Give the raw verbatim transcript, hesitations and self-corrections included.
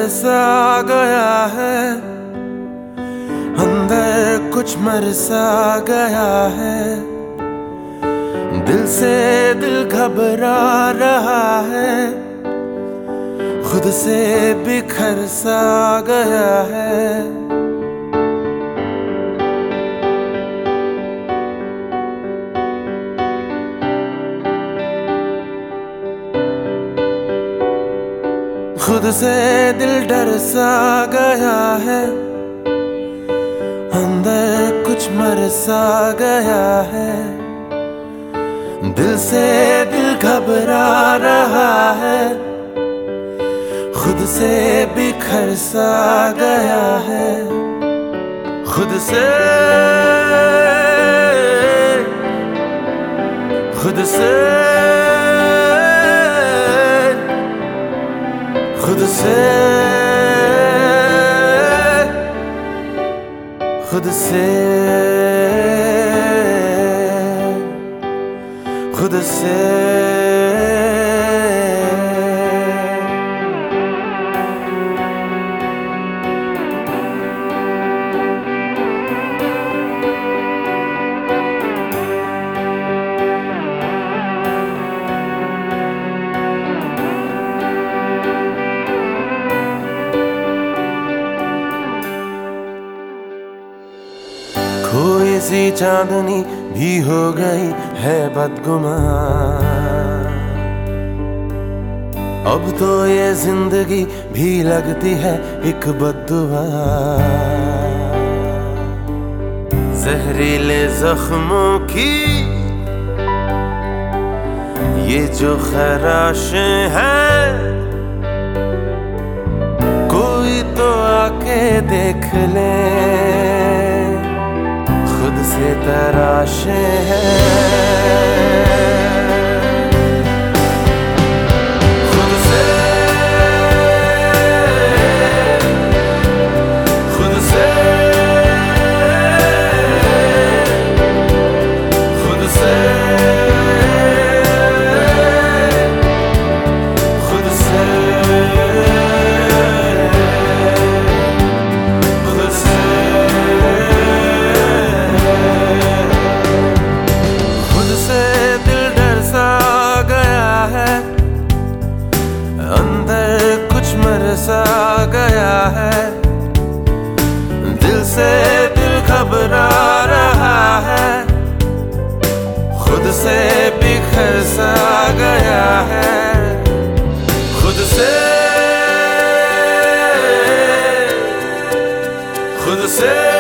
डर सा गया है, अंदर कुछ मर सा गया है, दिल से दिल घबरा रहा है, खुद से बिखर सा गया है। खुद से दिल डर सा गया है, अंदर कुछ मर सा गया है, दिल से दिल घबरा रहा है, खुद से बिखर सा गया है। खुद से खुद से खुद से खुद से खुद से कोई सी चांदनी भी हो गई है बदगुमान, अब तो ये जिंदगी भी लगती है एक बद्दुआ। जहरीले जख्मों की ये जो खराशें हैं, कोई तो आके देख ले, खुद से तराशे हैं। खुद से खुद से खुद से खुद से सा गया है, दिल से दिल घबरा रहा है, खुद से बिखर सा गया है। खुद से खुद से